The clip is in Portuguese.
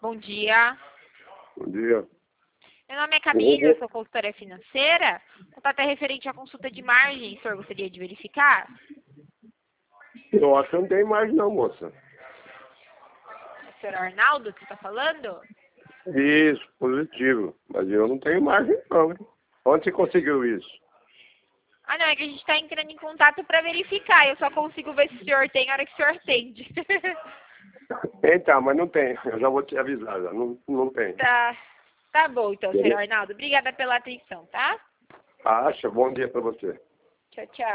Bom dia. Bom dia. Meu nome é Camila, eu sou consultora financeira. O contato é referente à consulta de margem. O senhor gostaria de verificar? Eu acho que não tem mais não, moça. É o senhor Arnaldo que está falando? Isso, positivo. Mas eu não tenho margem não, hein? Onde você conseguiu isso? Ah, não, é que a gente está entrando em contato para verificar. Eu só consigo ver se o senhor tem na hora que o senhor atende. Então, mas não tem. Eu já vou te avisar, já. Não tem. Tá bom, então, senhor Arnaldo. Obrigada pela atenção, tá? Acha? Bom dia pra você. Tchau, tchau.